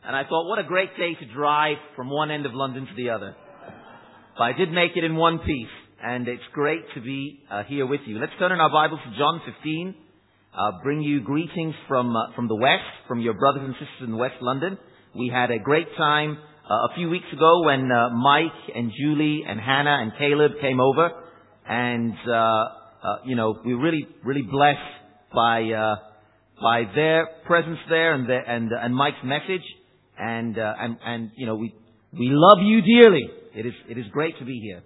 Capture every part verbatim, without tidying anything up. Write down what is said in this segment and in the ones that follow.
And I thought, what a great day to drive from one end of London to the other. But I did make it in one piece, and it's great to be uh, here with you. Let's turn in our Bibles to John fifteen. Uh, bring you greetings from uh, from the West, from your brothers and sisters in West London. We had a great time uh, a few weeks ago when uh, Mike and Julie and Hannah and Caleb came over, and uh, uh, you know we were really really blessed by uh, by their presence there and their, and uh, and Mike's message, and uh, and and you know we we love you dearly. It is it is great to be here.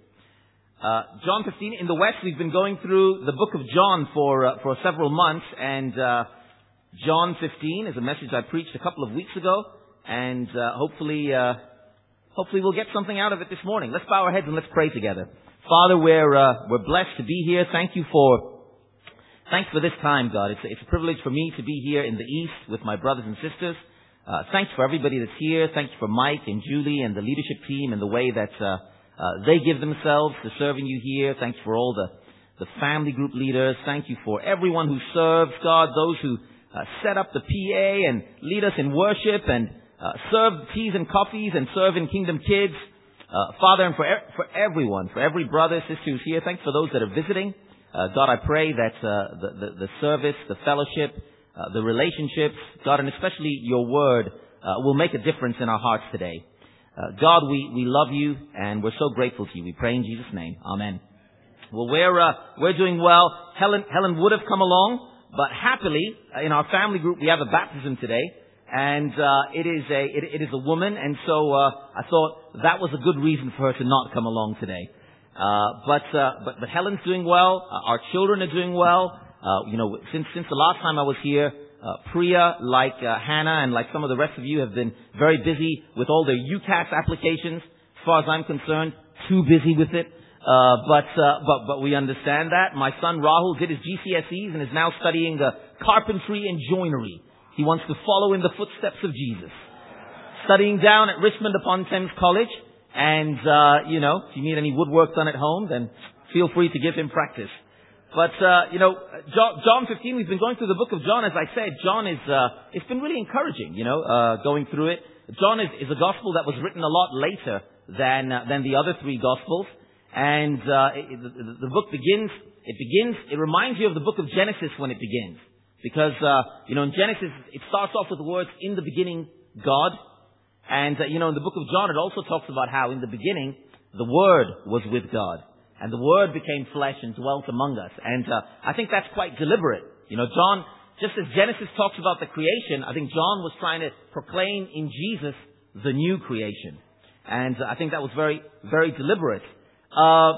Uh, John fifteen, in the West, we've been going through the book of John for uh, for several months, and uh, John fifteen is a message I preached a couple of weeks ago, and uh, hopefully uh, hopefully we'll get something out of it this morning. Let's bow our heads and let's pray together. Father, we're uh, we're blessed to be here. Thank you for thanks for this time, God. It's it's a privilege for me to be here in the East with my brothers and sisters. Uh, thanks for everybody that's here. Thanks for Mike and Julie and the leadership team and the way that uh, uh, they give themselves to serving you here. Thanks for all the, the family group leaders. Thank you for everyone who serves, God, those who uh, set up the P A and lead us in worship and uh, serve teas and coffees and serve in Kingdom Kids. Uh, Father, and for e- for everyone, for every brother, sister who's here, thanks for those that are visiting. Uh, God, I pray that uh, the, the, the service, the fellowship, Uh, the relationships, God, and especially your word, uh, will make a difference in our hearts today. Uh, God, we, we love you, and we're so grateful to you. We pray in Jesus' name. Amen. Well, we're, uh, we're doing well. Helen, Helen would have come along, but happily, uh, in our family group, we have a baptism today, and, uh, it is a, it, it is a woman, and so, uh, I thought that was a good reason for her to not come along today. Uh, but, uh, but, but Helen's doing well. Uh, our children are doing well. Uh, you know, since, since the last time I was here, uh, Priya, like, uh, Hannah and like some of the rest of you have been very busy with all their U CAS applications. As far as I'm concerned, too busy with it. Uh, but, uh, but, but we understand that. My son Rahul did his G C S Es and is now studying, uh, carpentry and joinery. He wants to follow in the footsteps of Jesus. Studying down at Richmond upon Thames College. And, uh, you know, if you need any woodwork done at home, then feel free to give him practice. But, uh, you know, John fifteen, we've been going through the book of John. As I said, John is, uh, it's been really encouraging, you know, uh, going through it. John is, is a gospel that was written a lot later than, uh, than the other three gospels. And, uh, it, the, the book begins, it begins, it reminds you of the book of Genesis when it begins. Because, uh, you know, in Genesis, it starts off with the words, in the beginning, God. And, uh, you know, in the book of John, it also talks about how in the beginning, the Word was with God. And the Word became flesh and dwelt among us. And uh, I think that's quite deliberate. You know, John, just as Genesis talks about the creation, I think John was trying to proclaim in Jesus the new creation. And uh, I think that was very, very deliberate. Uh,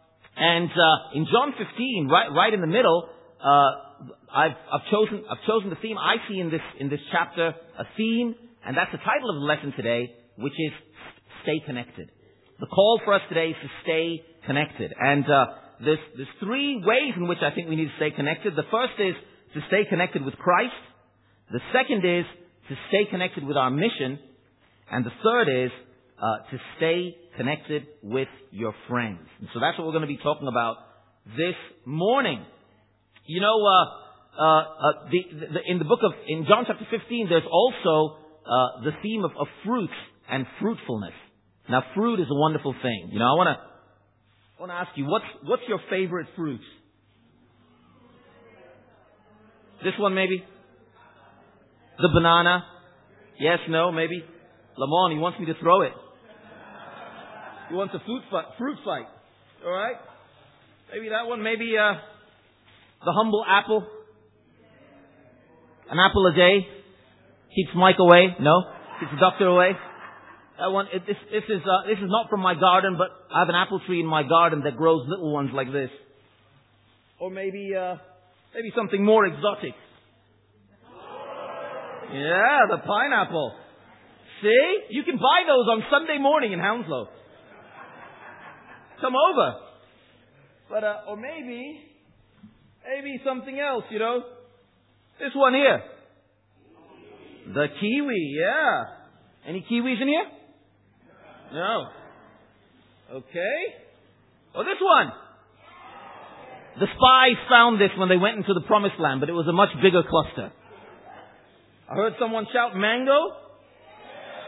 and uh, in John fifteen, right, right in the middle, uh, I've, I've chosen, I've chosen the theme I see in this, in this chapter, a theme, and that's the title of the lesson today, which is Stay Connected. The call for us today is to stay connected. And uh, there's, there's three ways in which I think we need to stay connected. The first is to stay connected with Christ. The second is to stay connected with our mission. And the third is uh, to stay connected with your friends. And so that's what we're going to be talking about this morning. You know, uh, uh, uh, the, the, in the book of, in John chapter fifteen, there's also uh, the theme of, of fruit and fruitfulness. Now, fruit is a wonderful thing. You know, I want to I want to ask you, what's what's your favorite fruit? This one, maybe? The banana? Yes, no, maybe? Lamont, he wants me to throw it. He wants a fruit fight. Fruit fight. All right? Maybe that one. Maybe uh, the humble apple. An apple a day keeps Mike away. No, keeps the doctor away. That one, it, this, this is uh, this is not from my garden, but I have an apple tree in my garden that grows little ones like this. Or maybe uh, maybe something more exotic. Yeah, the pineapple. See, you can buy those on Sunday morning in Hounslow. Come over. But uh, or maybe maybe something else. You know, this one here, the kiwi. Yeah. Any kiwis in here? No. Okay. Oh, this one. The spies found this when they went into the promised land, but it was a much bigger cluster. I heard someone shout mango.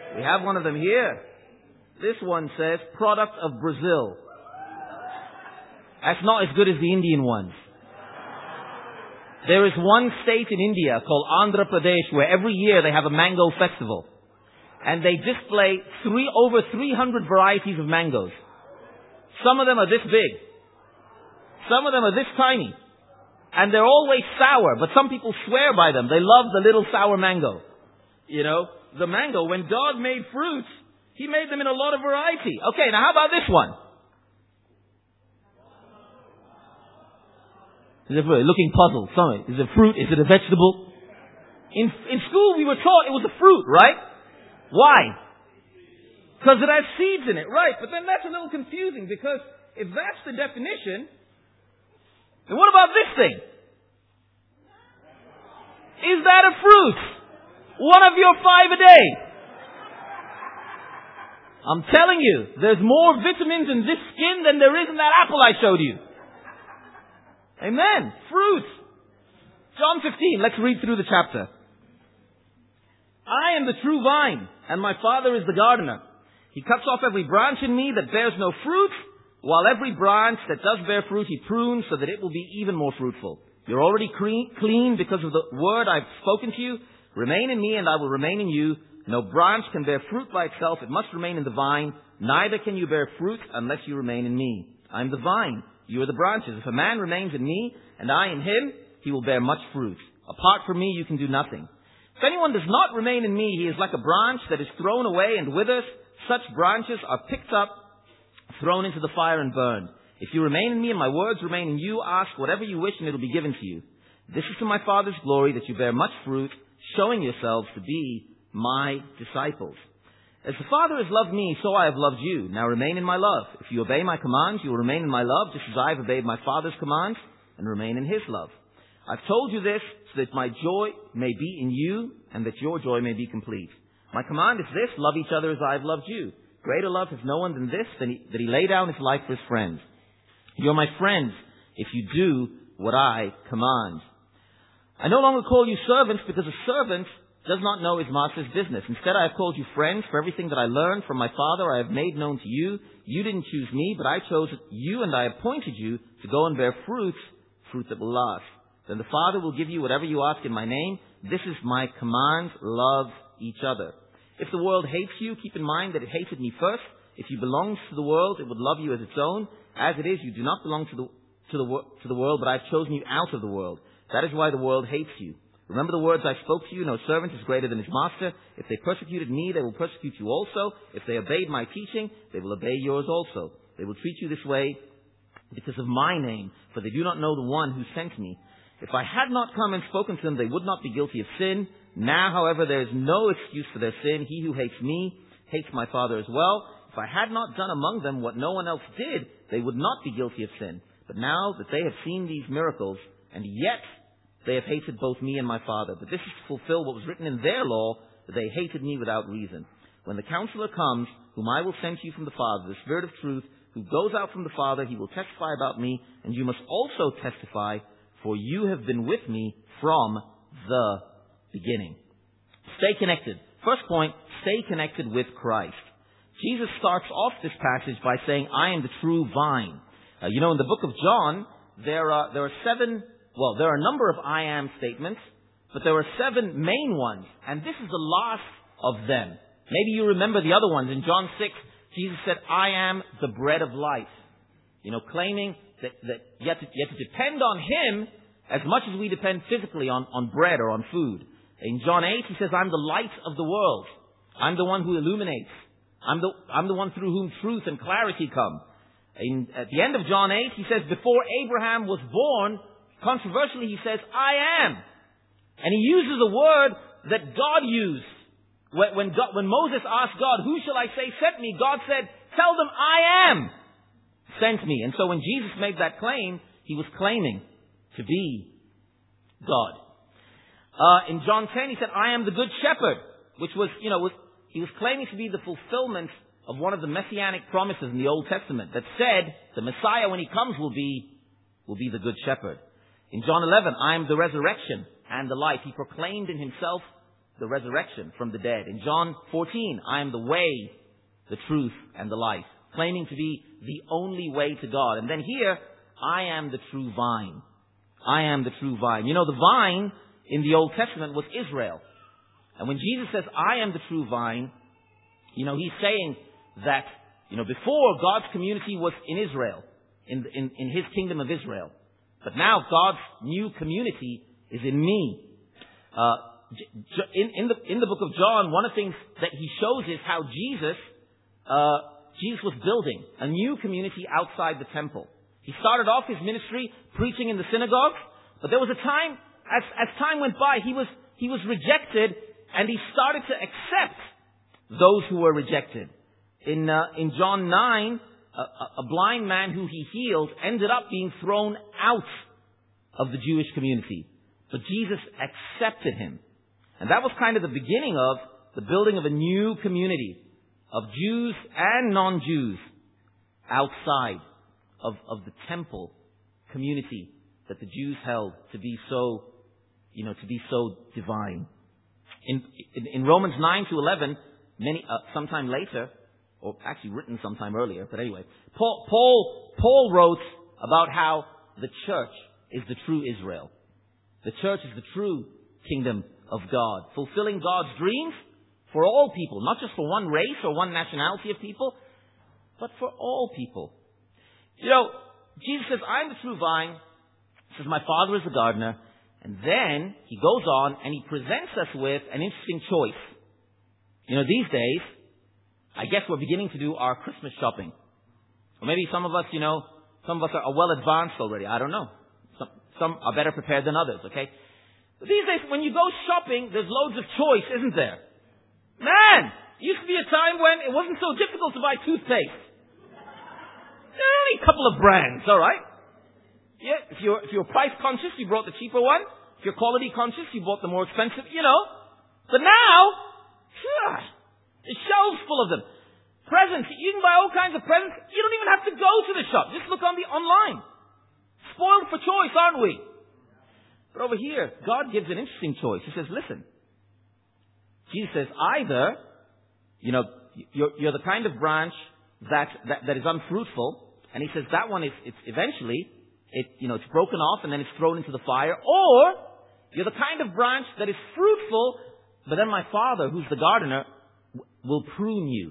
We have one of them here. This one says, product of Brazil. That's not as good as the Indian ones. There is one state in India called Andhra Pradesh where every year they have a mango festival. And they display three, over three hundred varieties of mangoes. Some of them are this big. Some of them are this tiny. And they're always sour, but some people swear by them. They love the little sour mango. You know, the mango, when God made fruits, He made them in a lot of variety. Okay, now how about this one? Is it looking puzzled? Sorry. Is it fruit? Is it a vegetable? In, in school we were taught it was a fruit, right? Why? Because it has seeds in it, right? But then that's a little confusing because if that's the definition, then what about this thing? Is that a fruit? One of your five a day. I'm telling you, there's more vitamins in this skin than there is in that apple I showed you. Amen. Fruit. John fifteen. Let's read through the chapter. I am the true vine, and my Father is the gardener. He cuts off every branch in me that bears no fruit, while every branch that does bear fruit He prunes so that it will be even more fruitful. You're already clean because of the word I've spoken to you. Remain in me, and I will remain in you. No branch can bear fruit by itself. It must remain in the vine. Neither can you bear fruit unless you remain in me. I am the vine. You are the branches. If a man remains in me, and I in him, he will bear much fruit. Apart from me, you can do nothing. If anyone does not remain in me, he is like a branch that is thrown away and withers. Such branches are picked up, thrown into the fire and burned. If you remain in me and my words remain in you, ask whatever you wish and it will be given to you. This is to my Father's glory that you bear much fruit, showing yourselves to be my disciples. As the Father has loved me, so I have loved you. Now remain in my love. If you obey my commands, you will remain in my love, just as I have obeyed my Father's commands and remain in His love. I've told you this so that my joy may be in you and that your joy may be complete. My command is this, love each other as I have loved you. Greater love has no one than this, than he, that he lay down his life for his friends. You're my friends if you do what I command. I no longer call you servants because a servant does not know his master's business. Instead, I have called you friends, for everything that I learned from my Father I have made known to you. You didn't choose me, but I chose you and I appointed you to go and bear fruit, fruit that will last. Then the Father will give you whatever you ask in my name. This is my command, love each other. If the world hates you, keep in mind that it hated me first. If you belonged to the world, it would love you as its own. As it is, you do not belong to the, to the, to the world, but I have chosen you out of the world. That is why the world hates you. Remember the words I spoke to you, no servant is greater than his master. If they persecuted me, they will persecute you also. If they obeyed my teaching, they will obey yours also. They will treat you this way because of my name, for they do not know the one who sent me. If I had not come and spoken to them, they would not be guilty of sin. Now, however, there is no excuse for their sin. He who hates me hates my Father as well. If I had not done among them what no one else did, they would not be guilty of sin. But now that they have seen these miracles, and yet they have hated both me and my Father. But this is to fulfill what was written in their law, that they hated me without reason. When the Counselor comes, whom I will send to you from the Father, the Spirit of truth, who goes out from the Father, he will testify about me, and you must also testify, for you have been with me from the beginning. Stay connected. First point, stay connected with Christ. Jesus starts off this passage by saying, I am the true vine. Uh, you know, in the book of John, there are, there are seven, well, there are a number of I am statements, but there are seven main ones, and this is the last of them. Maybe you remember the other ones. In John six, Jesus said, I am the bread of life. You know, claiming that, that you, have to, you have to depend on Him as much as we depend physically on, on bread or on food. In John eight, He says, I'm the light of the world. I'm the one who illuminates. I'm the, I'm the one through whom truth and clarity come. In, at the end of John eight, He says, before Abraham was born, controversially, He says, I am. And He uses a word that God used. When, when, God, when Moses asked God, who shall I say sent me? God said, tell them I am sent me. And so when Jesus made that claim, He was claiming to be God. Uh, in John ten, He said, I am the good shepherd, which was, you know, was, He was claiming to be the fulfillment of one of the messianic promises in the Old Testament that said the Messiah, when He comes, will be, will be the good shepherd. In John eleven, I am the resurrection and the life. He proclaimed in Himself the resurrection from the dead. In John fourteen, I am the way, the truth, and the life, claiming to be the only way to God. And then here, I am the true vine. I am the true vine. You know, the vine in the Old Testament was Israel. And when Jesus says, I am the true vine, you know, he's saying that, you know, before God's community was in Israel, in, in, in his kingdom of Israel. But now God's new community is in me. Uh, in, in, the, in the book of John, one of the things that he shows is how Jesus, uh, Jesus was building a new community outside the temple. He started off his ministry preaching in the synagogue, but there was a time, as, as time went by, he was, he was rejected, and he started to accept those who were rejected. In, uh, in John nine, a, a blind man who he healed ended up being thrown out of the Jewish community. But Jesus accepted him. And that was kind of the beginning of the building of a new community of Jews and non-Jews outside of, of the temple community that the Jews held to be so, you know, to be so divine. In, in, in Romans nine to eleven, many, uh, sometime later, or actually written sometime earlier, but anyway, Paul, Paul, Paul wrote about how the church is the true Israel. The church is the true kingdom of God, fulfilling God's dreams for all people, not just for one race or one nationality of people, but for all people. You know, Jesus says, I'm the true vine. He says, my Father is the gardener. And then he goes on and he presents us with an interesting choice. You know, these days, I guess we're beginning to do our Christmas shopping. Or maybe some of us, you know, some of us are well advanced already. I don't know. Some, some are better prepared than others, okay? But these days, when you go shopping, there's loads of choice, isn't there? Man, it used to be a time when it wasn't so difficult to buy toothpaste. There are only a couple of brands, all right? Yeah, if you're, if you're price conscious, you bought the cheaper one. If you're quality conscious, you bought the more expensive, you know. But now, phew, the shelves full of them. Presents, you can buy all kinds of presents. You don't even have to go to the shop. Just look on the online. Spoiled for choice, aren't we? But over here, God gives an interesting choice. He says, listen. Jesus says, either, you know, you're, you're the kind of branch that, that, that is unfruitful. And he says that one is, it's eventually, it, you know, it's broken off and then it's thrown into the fire. Or, you're the kind of branch that is fruitful, but then my Father, who's the gardener, w- will prune you.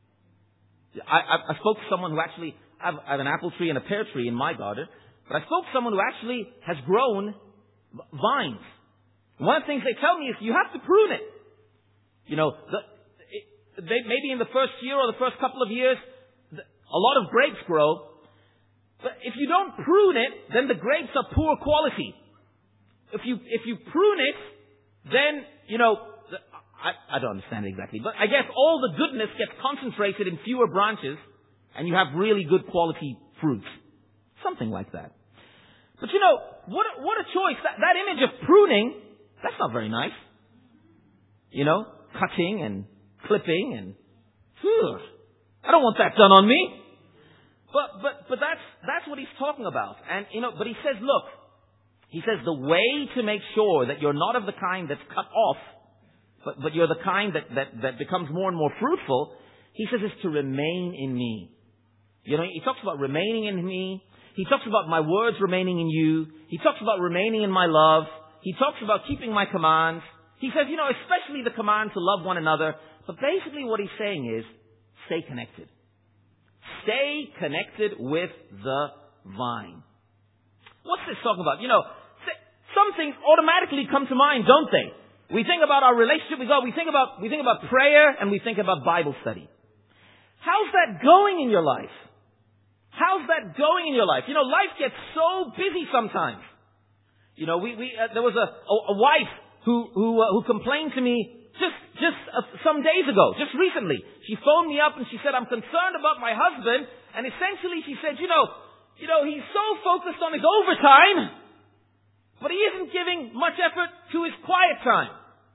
I, I, I spoke to someone who actually, I have, I have an apple tree and a pear tree in my garden, but I spoke to someone who actually has grown vines. And one of the things they tell me is you have to prune it. You know, the, it, they, maybe in the first year or the first couple of years, the, a lot of grapes grow. But if you don't prune it, then the grapes are poor quality. If you if you prune it, then, you know, the, I, I don't understand it exactly, but I guess all the goodness gets concentrated in fewer branches, and you have really good quality fruit. Something like that. But you know, what a, what a choice. That, that image of pruning, that's not very nice. You know, cutting and clipping and, whew, I don't want that done on me. But, but, but that's, that's what he's talking about. And, you know, but he says, look, he says the way to make sure that you're not of the kind that's cut off, but, but you're the kind that, that, that becomes more and more fruitful, he says is to remain in me. You know, he talks about remaining in me. He talks about my words remaining in you. He talks about remaining in my love. He talks about keeping my commands. He says, you know, especially the command to love one another. But basically what he's saying is, stay connected. Stay connected with the vine. What's this talking about? You know, some things automatically come to mind, don't they? We think about our relationship with God. We think about, we think about prayer and we think about Bible study. How's that going in your life? How's that going in your life? You know, life gets so busy sometimes. You know, we, we, uh, there was a, a, a wife who, who, uh, who complained to me just, just uh, some days ago, just recently. She phoned me up and she said, I'm concerned about my husband. And essentially she said, you know, you know, he's so focused on his overtime, but he isn't giving much effort to his quiet time.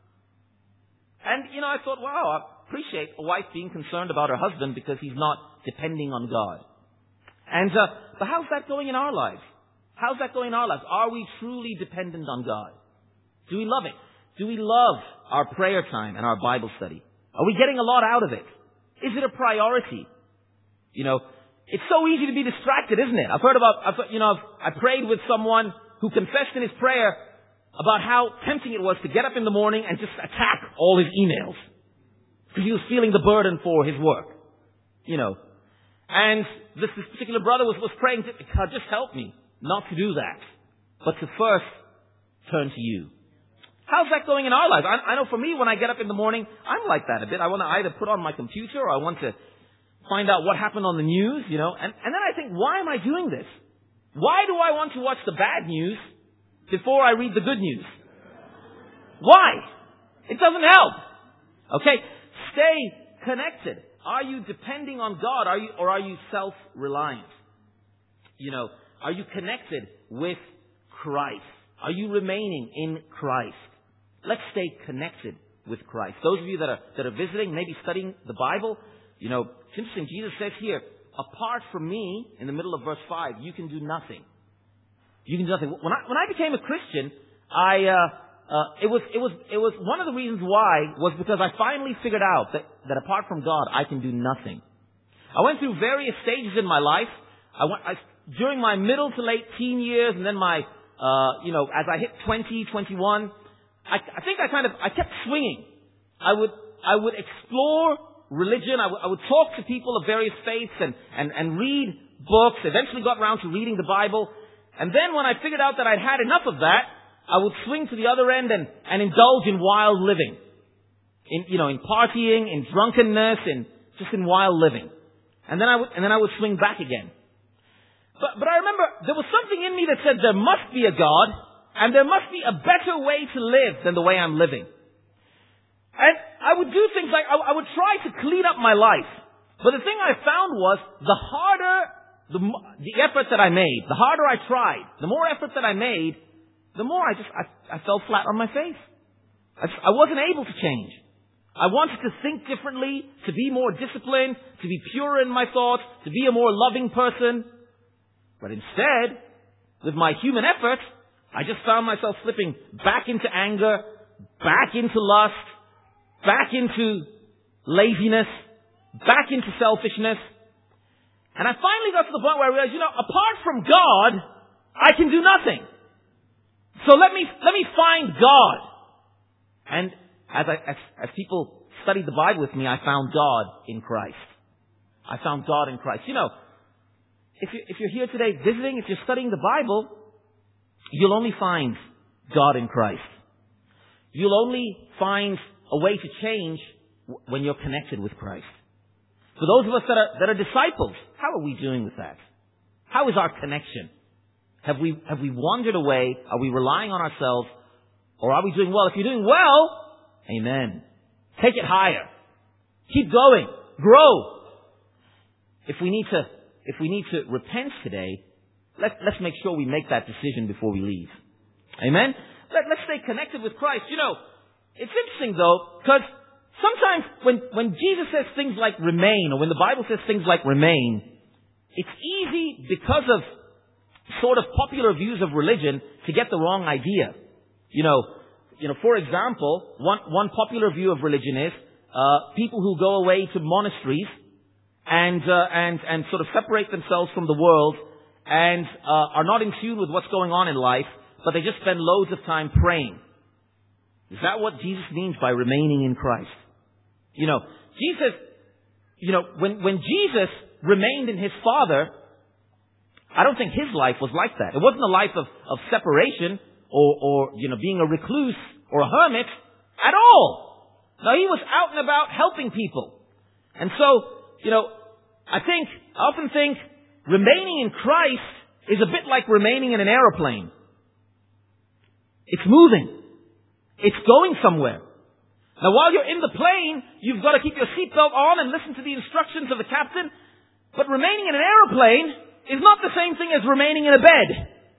And, you know, I thought, wow, I appreciate a wife being concerned about her husband because he's not depending on God. And, uh, but how's that going in our lives? How's that going in our lives? Are we truly dependent on God? Do we love it? Do we love our prayer time and our Bible study? Are we getting a lot out of it? Is it a priority? You know, it's so easy to be distracted, isn't it? I've heard about, I've, you know, I prayed with someone who confessed in his prayer about how tempting it was to get up in the morning and just attack all his emails. Because he was feeling the burden for his work. You know. And this, this particular brother was, was praying, God, just help me not to do that. But to first turn to you. How's that going in our lives? I, I know for me, when I get up in the morning, I'm like that a bit. I want to either put on my computer or I want to find out what happened on the news, you know. And, and then I think, why am I doing this? Why do I want to watch the bad news before I read the good news? Why? It doesn't help. Okay? Stay connected. Are you depending on God? Are you, or are you self-reliant? You know, are you connected with Christ? Are you remaining in Christ? Let's stay connected with Christ. Those of you that are, that are visiting, maybe studying the Bible, you know, it's interesting. Jesus says here, apart from me, in the middle of verse five, you can do nothing. You can do nothing. When I, when I became a Christian, I, uh, uh, it was, it was, it was one of the reasons why was because I finally figured out that, that apart from God, I can do nothing. I went through various stages in my life. I went, I, during my middle to late teen years, and then my, uh, you know, as I hit twenty, twenty-one, I, I think I kind of, I kept swinging. I would, I would explore religion. I, w- I would talk to people of various faiths and, and, and read books. Eventually got around to reading the Bible. And then when I figured out that I'd had enough of that, I would swing to the other end and, and indulge in wild living. In, you know, in partying, in drunkenness, in, just in wild living. And then I would, and then I would swing back again. But, but I remember there was something in me that said there must be a God, and there must be a better way to live than the way I'm living. And I would do things like, I, I would try to clean up my life. But the thing I found was, the harder the, the effort that I made, the harder I tried, the more effort that I made, the more I just, I, I fell flat on my face. I, just, I wasn't able to change. I wanted to think differently, to be more disciplined, to be purer in my thoughts, to be a more loving person. But instead, with my human effort, I just found myself slipping back into anger, back into lust, back into laziness, back into selfishness. And I finally got to the point where I realized, you know, apart from God, I can do nothing. So let me, let me find God. And as I, as, as people studied the Bible with me, I found God in Christ. I found God in Christ. You know, if you, if you're here today visiting, if you're studying the Bible, you'll only find God in Christ. You'll only find a way to change when you're connected with Christ. For those of us that are, that are disciples, how are we doing with that? How is our connection? Have we, have we wandered away? Are we relying on ourselves? Or are we doing well? If you're doing well, amen. Take it higher. Keep going. Grow. If we need to, if we need to repent today, let, let's make sure we make that decision before we leave. Amen? Let, let's stay connected with Christ. You know, it's interesting though, because sometimes when, when Jesus says things like remain, or when the Bible says things like remain, it's easy because of sort of popular views of religion to get the wrong idea. You know, you know, for example, one, one popular view of religion is, uh, people who go away to monasteries and, uh, and, and sort of separate themselves from the world and, uh, are not in tune with what's going on in life, but they just spend loads of time praying. Is that what Jesus means by remaining in Christ? You know, Jesus, you know, when, when Jesus remained in His Father, I don't think His life was like that. It wasn't a life of, of separation or, or, you know, being a recluse or a hermit at all. No, He was out and about helping people. And so, you know, I think, I often think remaining in Christ is a bit like remaining in an aeroplane. It's moving. It's going somewhere. Now, while you're in the plane, you've got to keep your seatbelt on and listen to the instructions of the captain. But remaining in an aeroplane is not the same thing as remaining in a bed.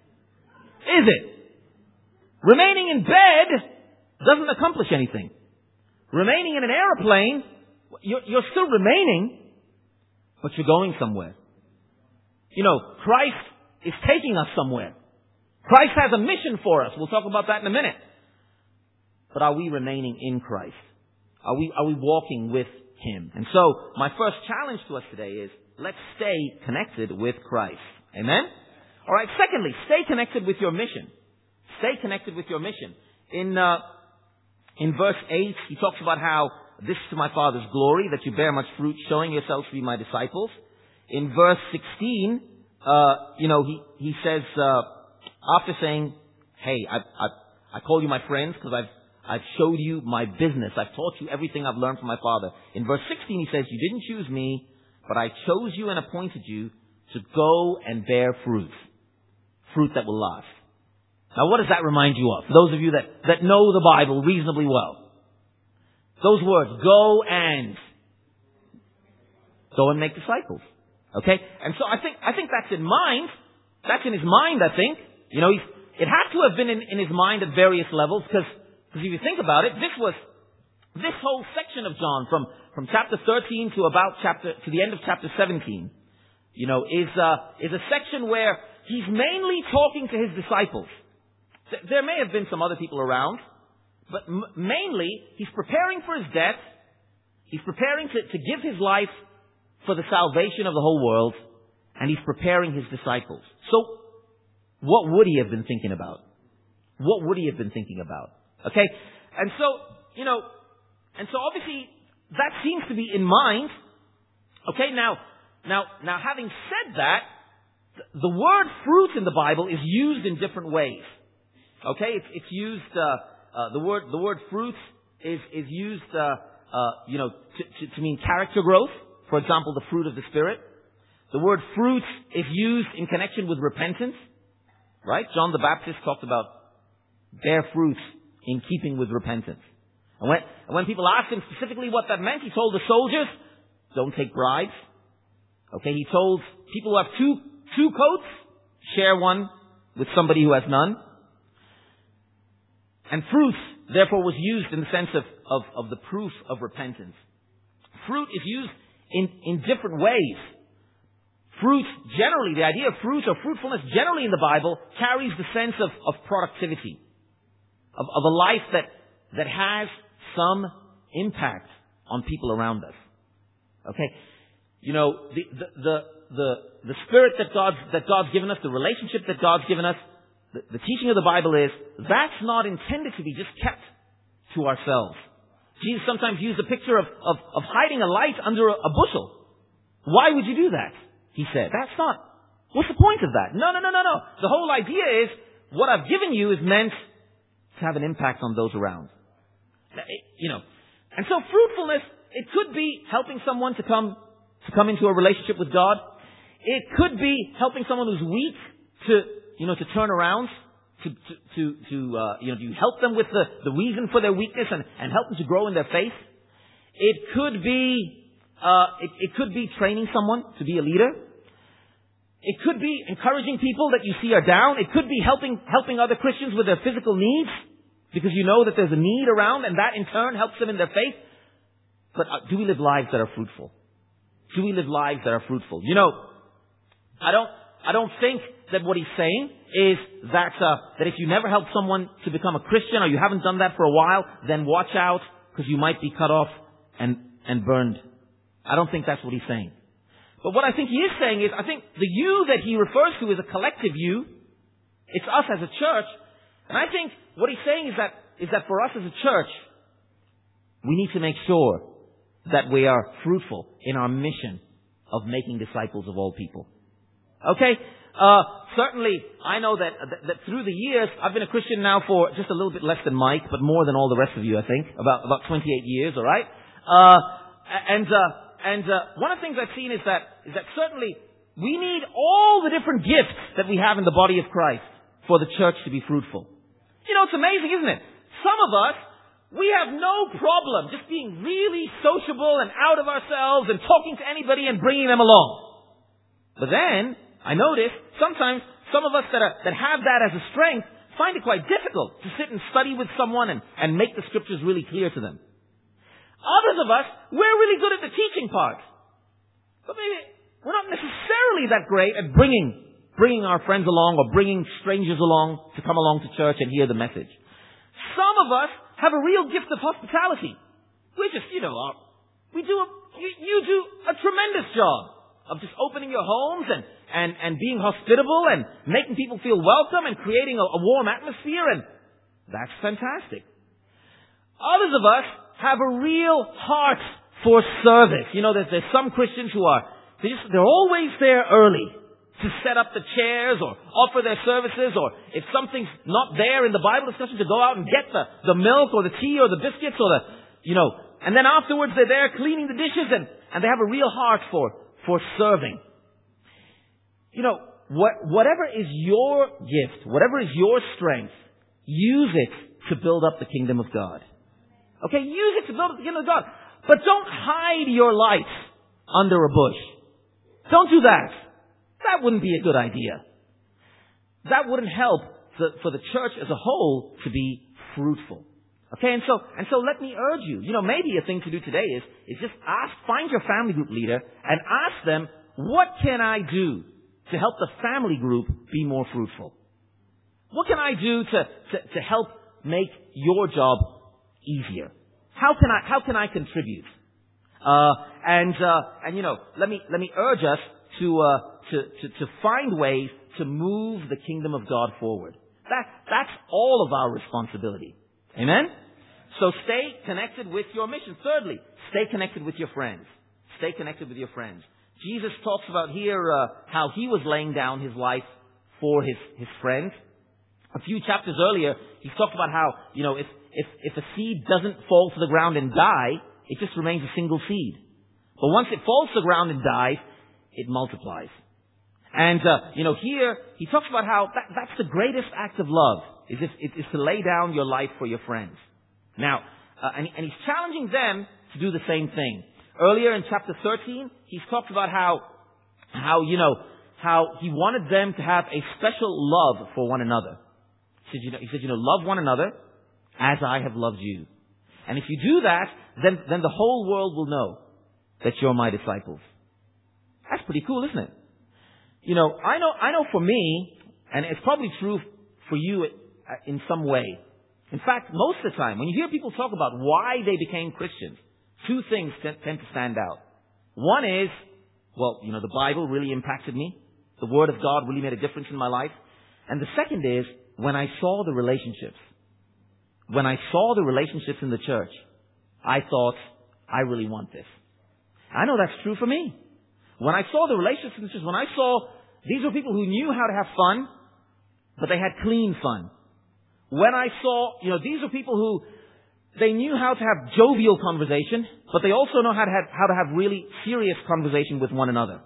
Is it? Remaining in bed doesn't accomplish anything. Remaining in an aeroplane, you're, you're still remaining, but you're going somewhere. You know, Christ is taking us somewhere. Christ has a mission for us. We'll talk about that in a minute. but are we remaining in Christ? Are we, are we walking with Him? And so, my first challenge to us today is, let's stay connected with Christ. Amen? Alright, secondly, stay connected with your mission. Stay connected with your mission. In, uh, in verse eight, he talks about how this is to my Father's glory, that you bear much fruit, showing yourselves to be my disciples. In verse sixteen, uh, you know, he, he says, uh, after saying, hey, I, I, I call you my friends because I've, I've showed you my business. I've taught you everything I've learned from my Father. In verse sixteen, he says, you didn't choose me, but I chose you and appointed you to go and bear fruit. Fruit that will last. Now what does that remind you of? Those of you that, that know the Bible reasonably well. Those words, go and, go and make disciples. Okay? And so I think, I think that's in mind. That's in his mind, I think. You know, he's, it had to have been in, in his mind at various levels, because, because if you think about it, this was, this whole section of John, from, from chapter thirteen to about chapter, to the end of chapter seventeen, you know, is, uh, is a section where he's mainly talking to his disciples. There may have been some other people around, but m- mainly he's preparing for his death. He's preparing to, to give his life for the salvation of the whole world, and he's preparing his disciples. So, what would he have been thinking about? What would he have been thinking about? Okay? And so, you know, and so obviously that seems to be in mind. Okay, now, now, now having said that, the word fruit in the Bible is used in different ways. Okay, it's, it's used. Uh, uh, the word the word fruit is is used, uh, uh, you know, to, to, to mean character growth. For example, the fruit of the Spirit. The word fruit is used in connection with repentance. Right? John the Baptist talked about bear fruit in keeping with repentance. And when and when people asked him specifically what that meant, he told the soldiers, "Don't take bribes." Okay, he told people who have two two coats, share one with somebody who has none. And fruit, therefore, was used in the sense of, of, of the proof of repentance. Fruit is used in, in different ways. Fruit, generally, the idea of fruit or fruitfulness generally in the Bible carries the sense of, of productivity. Of, of a life that, that has some impact on people around us. Okay? You know, the, the, the, the, the spirit that God's, that God's given us, the relationship that God's given us, the, the teaching of the Bible is, that's not intended to be just kept to ourselves. Jesus sometimes used a picture of, of, of hiding a light under a, a bushel. Why would you do that? He said. That's not, what's the point of that? No, no, no, no, no. The whole idea is, what I've given you is meant to have an impact on those around. You know, and so fruitfulness, it could be helping someone to come to come into a relationship with God. It could be helping someone who's weak to, you know, to turn around, to, to, to, to uh, you know, to help them with the, the reason for their weakness and, and help them to grow in their faith. It could be, uh, it, it could be training someone to be a leader. It could be encouraging people that you see are down. It could be helping, helping other Christians with their physical needs, because you know that there's a need around, and that in turn helps them in their faith. But uh, do we live lives that are fruitful? Do we live lives that are fruitful? You know, I don't, I don't think that what he's saying is that, uh, that if you never help someone to become a Christian, or you haven't done that for a while, then watch out, because you might be cut off and, and burned. I don't think that's what he's saying. But what I think he is saying is, I think the you that he refers to is a collective you. It's us as a church. And I think what he's saying is that, is that for us as a church, we need to make sure that we are fruitful in our mission of making disciples of all people. Okay? Uh, certainly, I know that, that, that through the years, I've been a Christian now for just a little bit less than Mike, but more than all the rest of you, I think. About, about twenty-eight years, alright? Uh, and, uh, and, uh, one of the things I've seen is that, is that certainly we need all the different gifts that we have in the body of Christ for the church to be fruitful. You know, it's amazing, isn't it? Some of us, we have no problem just being really sociable and out of ourselves and talking to anybody and bringing them along. But then, I notice, sometimes some of us that, are, that have that as a strength find it quite difficult to sit and study with someone and, and make the scriptures really clear to them. Others of us, we're really good at the teaching part. But maybe we're not necessarily that great at bringing bringing our friends along or bringing strangers along to come along to church and hear the message. Some of us have a real gift of hospitality. We're just, you know, uh, we do a, you, you do a tremendous job of just opening your homes and, and, and being hospitable and making people feel welcome and creating a, a warm atmosphere, and that's fantastic. Others of us have a real heart for service. You know, there's, there's some Christians who are, they just, they're always there early to set up the chairs or offer their services, or if something's not there in the Bible discussion, to go out and get the, the milk or the tea or the biscuits or the, you know, and then afterwards they're there cleaning the dishes, and, and they have a real heart for, for serving. You know, what, whatever is your gift, whatever is your strength, use it to build up the kingdom of God. Okay, use it to build up the kingdom of God. But don't hide your light under a bush. Don't do that. That wouldn't be a good idea. That wouldn't help the, for the church as a whole to be fruitful. Okay, and so, and so let me urge you, you know, maybe a thing to do today is, is just ask, find your family group leader and ask them, what can I do to help the family group be more fruitful? What can I do to, to, to help make your job easier? How can I, how can I contribute? Uh, and, uh, and you know, let me, let me urge us to, uh, to, to, to find ways to move the kingdom of God forward. That, that's all of our responsibility. Amen? So stay connected with your mission. Thirdly, stay connected with your friends. Stay connected with your friends. Jesus talks about here, uh, how he was laying down his life for his, his friends. A few chapters earlier, he talked about how, you know, if, if, if a seed doesn't fall to the ground and die, it just remains a single seed. But once it falls to the ground and dies, it multiplies. And, uh, you know, here, he talks about how that, that's the greatest act of love, is, if, is to lay down your life for your friends. Now, uh, and, and he's challenging them to do the same thing. Earlier in chapter thirteen, he's talked about how, how, you know, how he wanted them to have a special love for one another. He said, you know, he said, you know, love one another as I have loved you. And if you do that, then, then the whole world will know that you're my disciples. That's pretty cool, isn't it? You know, I know, I know for me, and it's probably true for you in some way. In fact, most of the time, when you hear people talk about why they became Christians, two things tend to stand out. One is, well, you know, the Bible really impacted me. The Word of God really made a difference in my life. And the second is, when I saw the relationships. When I saw the relationships in the church, I thought, I really want this. I know that's true for me. When I saw the relationships in the church, when I saw these were people who knew how to have fun, but they had clean fun. When I saw, you know, these were people who, they knew how to have jovial conversation, but they also know how to have, how to have really serious conversation with one another.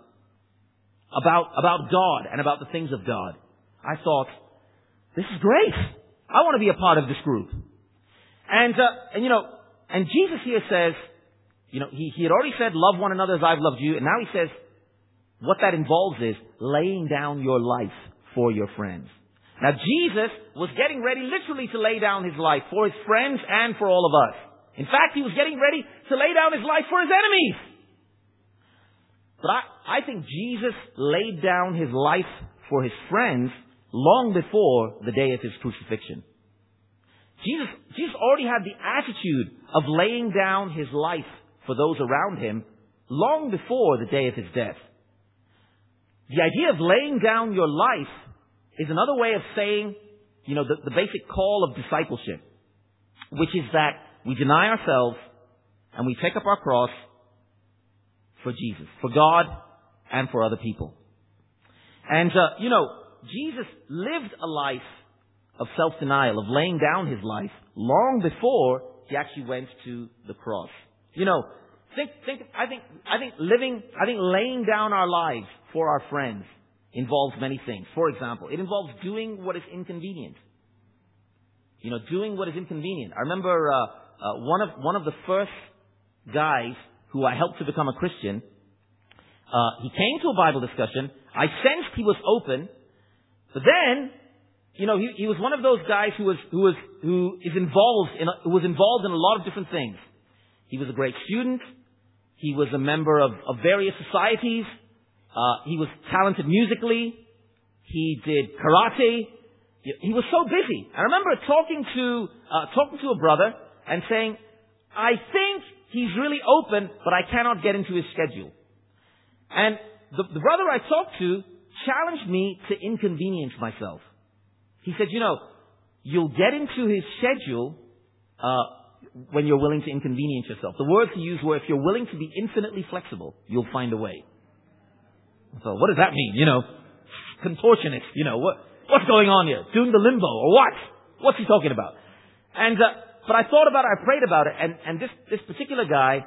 About, about God and about the things of God. I thought, this is great. I want to be a part of this group. And, uh, and you know, and Jesus here says, you know, he, he had already said, love one another as I've loved you. And now he says, what that involves is laying down your life for your friends. Now, Jesus was getting ready literally to lay down his life for his friends and for all of us. In fact, he was getting ready to lay down his life for his enemies. But I, I think Jesus laid down his life for his friends long before the day of his crucifixion. Jesus, Jesus already had the attitude of laying down his life for those around him long before the day of his death. The idea of laying down your life is another way of saying, you know, the, the basic call of discipleship, which is that we deny ourselves and we take up our cross for Jesus, for God and for other people. And, uh, you know, Jesus lived a life of self-denial, of laying down his life long before he actually went to the cross. You know, think, think, I think, I think living, I think laying down our lives for our friends involves many things. For example, it involves doing what is inconvenient. You know, doing what is inconvenient. I remember, uh, uh, one of, one of the first guys who I helped to become a Christian, uh, he came to a Bible discussion. I sensed he was open, but then, you know, he, he was one of those guys who was, who was, who is involved in, a, who was involved in a lot of different things. He was a great student. He was a member of, of various societies. Uh, he was talented musically. He did karate. he was so busy. I remember talking to, uh, talking to a brother and saying, I think he's really open, but I cannot get into his schedule. And the, the brother I talked to challenged me to inconvenience myself. He said, you know, you'll get into his schedule, uh, when you're willing to inconvenience yourself. The words he used were, if you're willing to be infinitely flexible, you'll find a way. So what does that mean? You know, contortionist, you know, what, what's going on here? Doing the limbo or what? What's he talking about? And, uh, but I thought about it, I prayed about it, and, and this, this particular guy,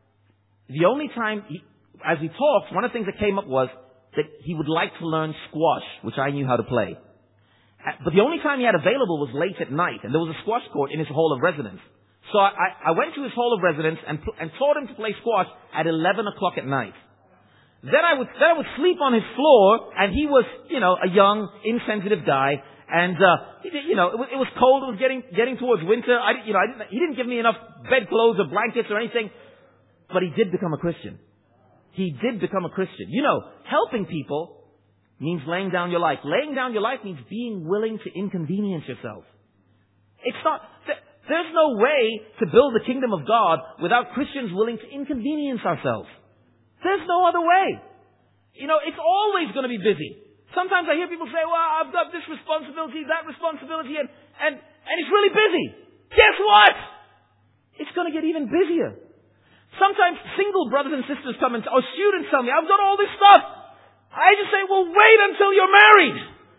the only time, he, as we talked, one of the things that came up was that he would like to learn squash, which I knew how to play. But the only time he had available was late at night, and there was a squash court in his hall of residence. So I, I went to his hall of residence and, and taught him to play squash at eleven o'clock at night. Then I would, then I would sleep on his floor, and he was, you know, a young, insensitive guy, and, uh, he did, you know, it was, it was cold, it was getting, getting towards winter. I, you know, I didn't, he didn't give me enough bedclothes or blankets or anything, but he did become a Christian. He did become a Christian. You know, helping people means laying down your life. Laying down your life means being willing to inconvenience yourself. It's not, there's no way to build the kingdom of God without Christians willing to inconvenience ourselves. There's no other way. You know, it's always going to be busy. Sometimes I hear people say, well, I've got this responsibility, that responsibility, and, and, and it's really busy. Guess what? It's going to get even busier. Sometimes single brothers and sisters come and, or students tell me, I've got all this stuff. I just say, well, wait until you're married.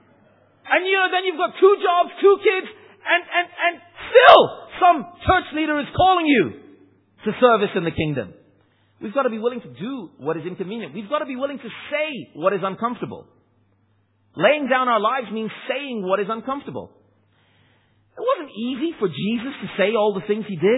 And you know, then you've got two jobs, two kids, and, and, and still some church leader is calling you to service in the kingdom. We've got to be willing to do what is inconvenient. We've got to be willing to say what is uncomfortable. Laying down our lives means saying what is uncomfortable. It wasn't easy for Jesus to say all the things he did.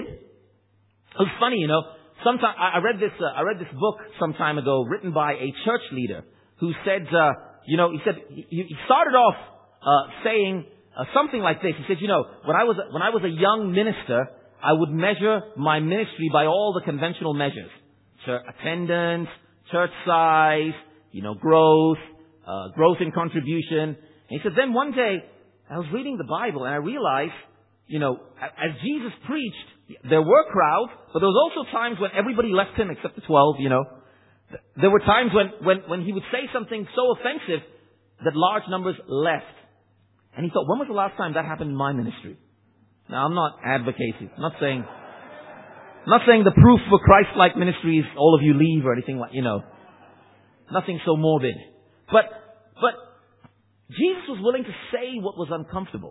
It was funny, you know. Sometime I read this. Uh, I read this book some time ago, written by a church leader who said, uh, you know, he said he, he started off uh, saying uh, something like this. He said, you know, when I was a, when I was a young minister, I would measure my ministry by all the conventional measures: church attendance, church size, you know, growth, uh, growth in contribution. And he said, then one day I was reading the Bible and I realized, you know, as Jesus preached, there were crowds, but there was also times when everybody left him except the twelve, you know. There were times when, when, when he would say something so offensive that large numbers left. And he thought, when was the last time that happened in my ministry? Now, I'm not advocating. I'm not saying, I'm not saying the proof for Christ-like ministry is all of you leave or anything like, you know. Nothing so morbid. But, but Jesus was willing to say what was uncomfortable.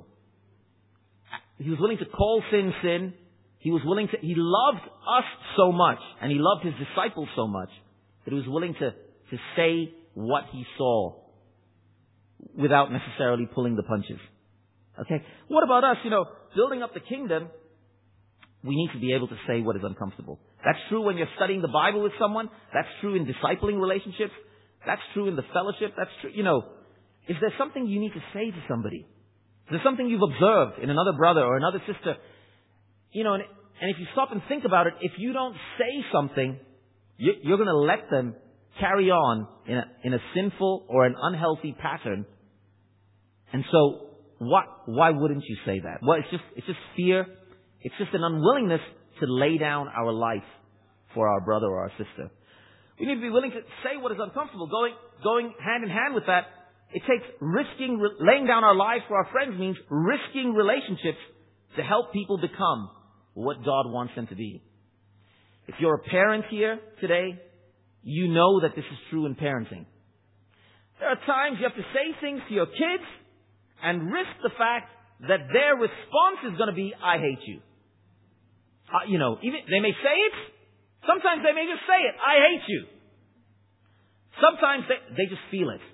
He was willing to call sin, sin. He was willing to, he loved us so much, and he loved his disciples so much, that he was willing to, to say what he saw without necessarily pulling the punches. Okay? What about us? You know, building up the kingdom, we need to be able to say what is uncomfortable. That's true when you're studying the Bible with someone. That's true in discipling relationships. That's true in the fellowship. That's true, you know, is there something you need to say to somebody? Is there something you've observed in another brother or another sister? You know, and, and if you stop and think about it, if you don't say something, you, you're going to let them carry on in a, in a sinful or an unhealthy pattern. And so, what, why wouldn't you say that? Well, it's just, it's just fear. It's just an unwillingness to lay down our life for our brother or our sister. We need to be willing to say what is uncomfortable. Going, going hand in hand with that, it takes risking, laying down our lives for our friends means risking relationships to help people become what God wants them to be. If you're a parent here today, you know that this is true in parenting. There are times you have to say things to your kids and risk the fact that their response is going to be, I hate you. Uh, you know, even they may say it. Sometimes they may just say it, I hate you. Sometimes they, they just feel it.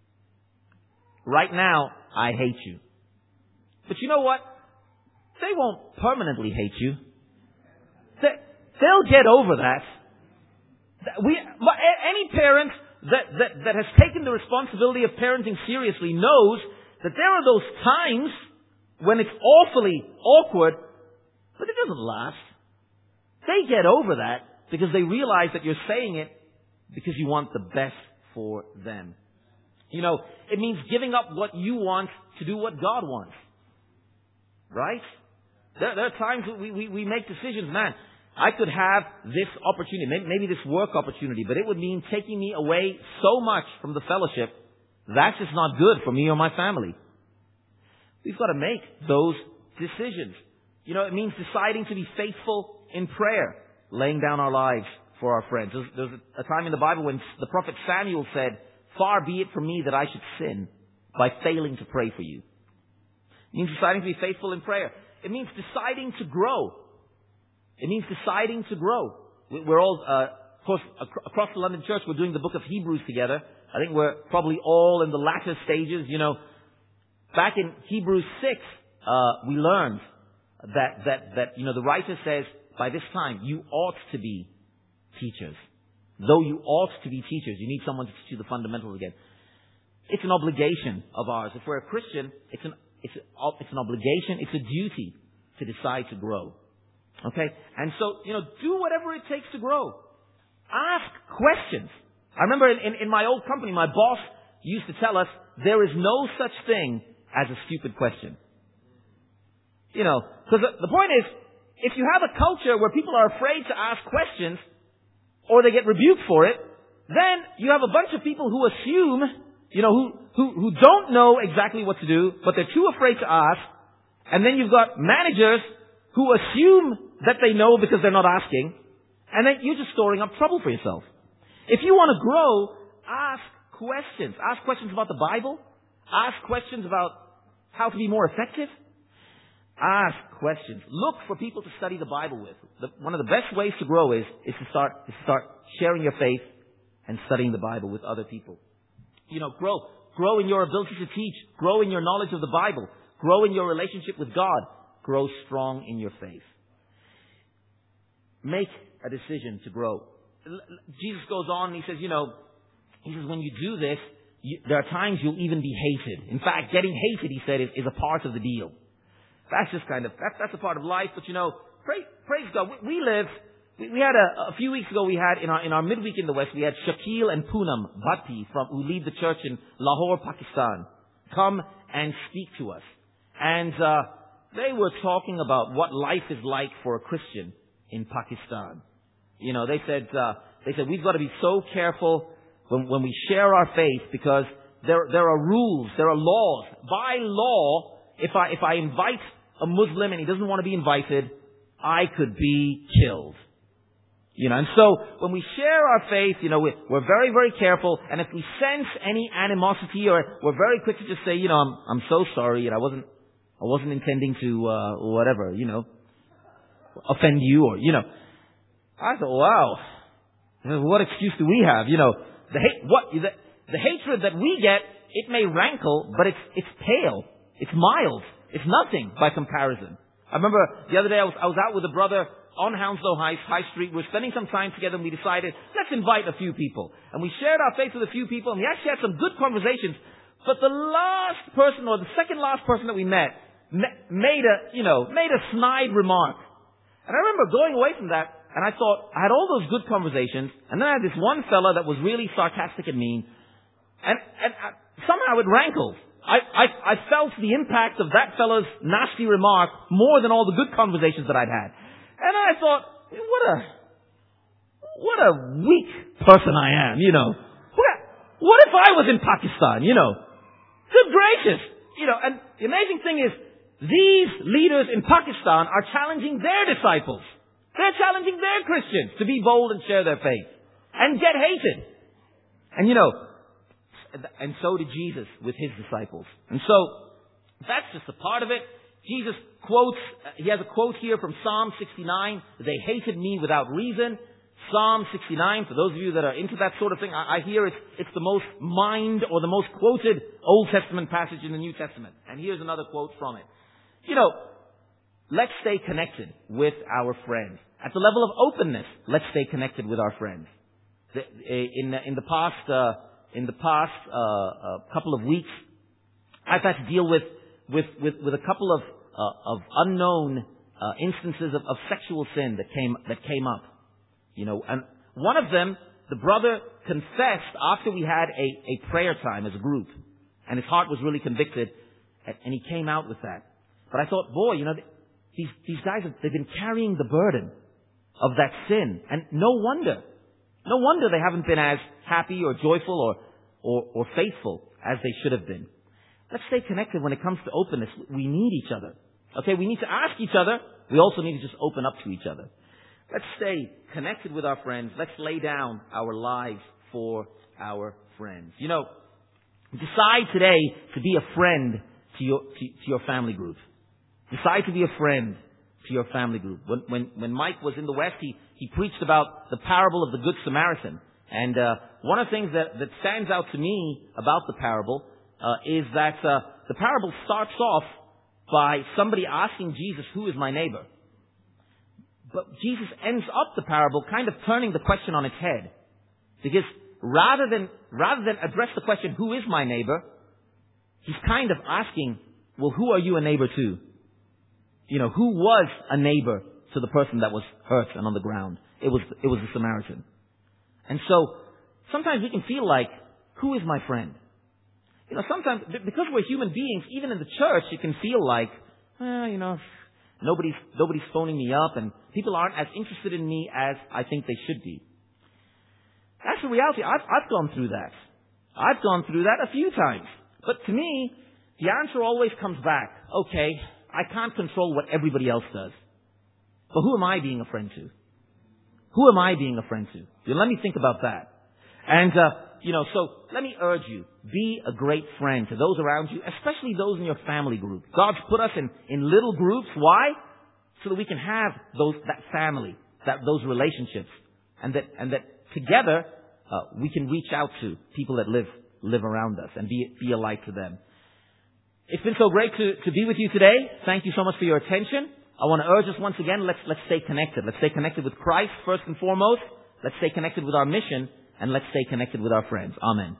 Right now, I hate you. But you know what? They won't permanently hate you. They, they'll get over that. We, any parent that, that, that has taken the responsibility of parenting seriously knows that there are those times when it's awfully awkward, but it doesn't last. They get over that because they realize that you're saying it because you want the best for them. You know, it means giving up what you want to do what God wants. Right? There, there are times that we, we, we make decisions, man, I could have this opportunity, maybe, maybe this work opportunity, but it would mean taking me away so much from the fellowship. That's just not good for me or my family. We've got to make those decisions. You know, it means deciding to be faithful in prayer, laying down our lives for our friends. There's, there's a time in the Bible when the prophet Samuel said, "Far be it from me that I should sin by failing to pray for you." It means deciding to be faithful in prayer. It means deciding to grow. It means deciding to grow. We're all, uh, of course, across the London church, we're doing the book of Hebrews together. I think we're probably all in the latter stages. You know, back in Hebrews six, uh, we learned that, that, that, you know, the writer says, by this time, you ought to be teachers. Though you ought to be teachers, you need someone to teach you the fundamentals again. It's an obligation of ours. If we're a Christian, it's an, it's, a, it's an obligation, it's a duty to decide to grow. Okay? And so, you know, do whatever it takes to grow. Ask questions. I remember in, in, in my old company, my boss used to tell us, there is no such thing as a stupid question. You know, because the, the point is, if you have a culture where people are afraid to ask questions, or they get rebuked for it, then you have a bunch of people who assume, you know, who, who, who don't know exactly what to do, but they're too afraid to ask. And then you've got managers who assume that they know because they're not asking. And then you're just storing up trouble for yourself. If you want to grow, ask questions. Ask questions about the Bible. Ask questions about how to be more effective. Ask questions. Look for people to study the Bible with. The, one of the best ways to grow is, is to start, is to start sharing your faith and studying the Bible with other people. You know, grow. Grow in your ability to teach. Grow in your knowledge of the Bible. Grow in your relationship with God. Grow strong in your faith. Make a decision to grow. Jesus goes on and he says, you know, he says, when you do this, you, there are times you'll even be hated. In fact, getting hated, he said, is, is a part of the deal. That's just kind of, that's, that's a part of life. But you know, praise, praise God. We, we live, we, we had a, a few weeks ago, we had in our, in our midweek in the West, we had Shakil and Poonam Bhatti from, who lead the church in Lahore, Pakistan, come and speak to us. And, uh, they were talking about what life is like for a Christian in Pakistan. You know, they said, uh, they said, we've got to be so careful when, when we share our faith because there, there are rules, there are laws. By law, if I, if I invite a Muslim and he doesn't want to be invited, I could be killed. You know, and so when we share our faith, you know, we're, we're very, very careful. And if we sense any animosity or we're very quick to just say, you know, I'm, I'm so sorry and I wasn't, I wasn't intending to, uh, whatever, you know, offend you or, you know. I thought, wow, what excuse do we have? You know, the hate, what, the, the hatred that we get, it may rankle, but it's, it's pale. It's mild. It's nothing by comparison. I remember the other day I was, I was out with a brother on Hounslow High, High Street. We were spending some time together and we decided, let's invite a few people. And we shared our faith with a few people and we actually had some good conversations. But the last person or the second last person that we met made a, you know, made a snide remark. And I remember going away from that and I thought, I had all those good conversations and then I had this one fella that was really sarcastic and mean. And, and I, somehow it rankled. I, I, I felt the impact of that fellow's nasty remark more than all the good conversations that I'd had. And I thought, what a, what a weak person I am, you know. What, what if I was in Pakistan, you know? Good gracious. You know, and the amazing thing is, these leaders in Pakistan are challenging their disciples. They're challenging their Christians to be bold and share their faith. And get hated. And you know, and so did Jesus with his disciples. And so, that's just a part of it. Jesus quotes, he has a quote here from Psalm sixty-nine. They hated me without reason. Psalm sixty-nine, for those of you that are into that sort of thing, I, I hear it's, it's the most mined or the most quoted Old Testament passage in the New Testament. And here's another quote from it. You know, let's stay connected with our friends. At the level of openness, let's stay connected with our friends. The, in, the, in the past, uh, in the past uh, uh, couple of weeks, I've had to deal with with with, with a couple of uh, of unknown uh, instances of, of sexual sin that came that came up. You know, and one of them the brother confessed after we had a, a prayer time as a group. And his heart was really convicted. And, and he came out with that. But I thought, boy, you know, these, these guys, have, they've been carrying the burden of that sin. And no wonder. No wonder they haven't been as happy or joyful or, or, or faithful as they should have been. Let's stay connected when it comes to openness. We need each other. Okay, we need to ask each other. We also need to just open up to each other. Let's stay connected with our friends. Let's lay down our lives for our friends. You know, decide today to be a friend to your, to, to your family group. Decide to be a friend to your family group. When, when, when Mike was in the West, he, he preached about the parable of the Good Samaritan. And uh, one of the things that, that stands out to me about the parable uh, is that uh, the parable starts off by somebody asking Jesus, who is my neighbor? But Jesus ends up the parable kind of turning the question on its head. Because rather than, rather than address the question, who is my neighbor? He's kind of asking, well, who are you a neighbor to? You know, who was a neighbor to the person that was hurt and on the ground? It was, it was the Samaritan. And so, sometimes we can feel like, who is my friend? You know, sometimes, because we're human beings, even in the church, you can feel like, well, you know, nobody's, nobody's phoning me up and people aren't as interested in me as I think they should be. That's the reality. I've, I've gone through that. I've gone through that a few times. But to me, the answer always comes back, okay, I can't control what everybody else does. But who am I being a friend to? Who am I being a friend to? You know, let me think about that. And, uh, you know, so let me urge you, be a great friend to those around you, especially those in your family group. God's put us in, in little groups. Why? So that we can have those, that family, that, those relationships. And that, and that together, uh, we can reach out to people that live, live around us and be, be a light to them. It's been so great to, to be with you today. Thank you so much for your attention. I want to urge us once again, let's, let's stay connected. Let's stay connected with Christ first and foremost. Let's stay connected with our mission. And let's stay connected with our friends. Amen.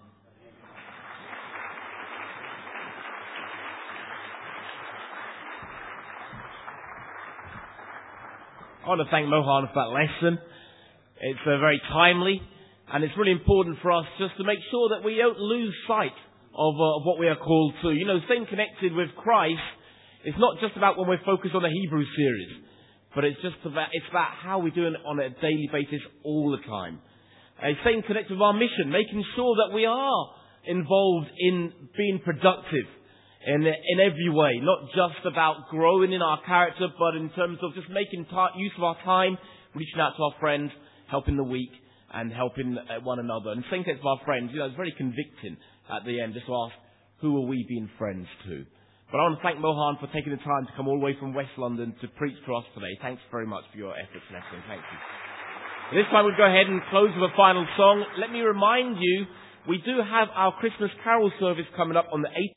I want to thank Mohan for that lesson. It's uh, very timely, and it's really important for us just to make sure that we don't lose sight of, uh, of what we are called to. You know, staying connected with Christ is not just about when we're focused on the Hebrew series, but it's just about, it's about how we do it on a daily basis all the time. Uh, staying connected with our mission, making sure that we are involved in being productive in in every way, not just about growing in our character, but in terms of just making ta- use of our time, reaching out to our friends, helping the weak, and helping uh, one another. And staying connected with our friends, you know, it's very convicting at the end just to ask, who are we being friends to? But I want to thank Mohan for taking the time to come all the way from West London to preach to us today. Thanks very much for your efforts and everything. Thank you. This time we'll go ahead and close with a final song. Let me remind you, we do have our Christmas carol service coming up on the eighth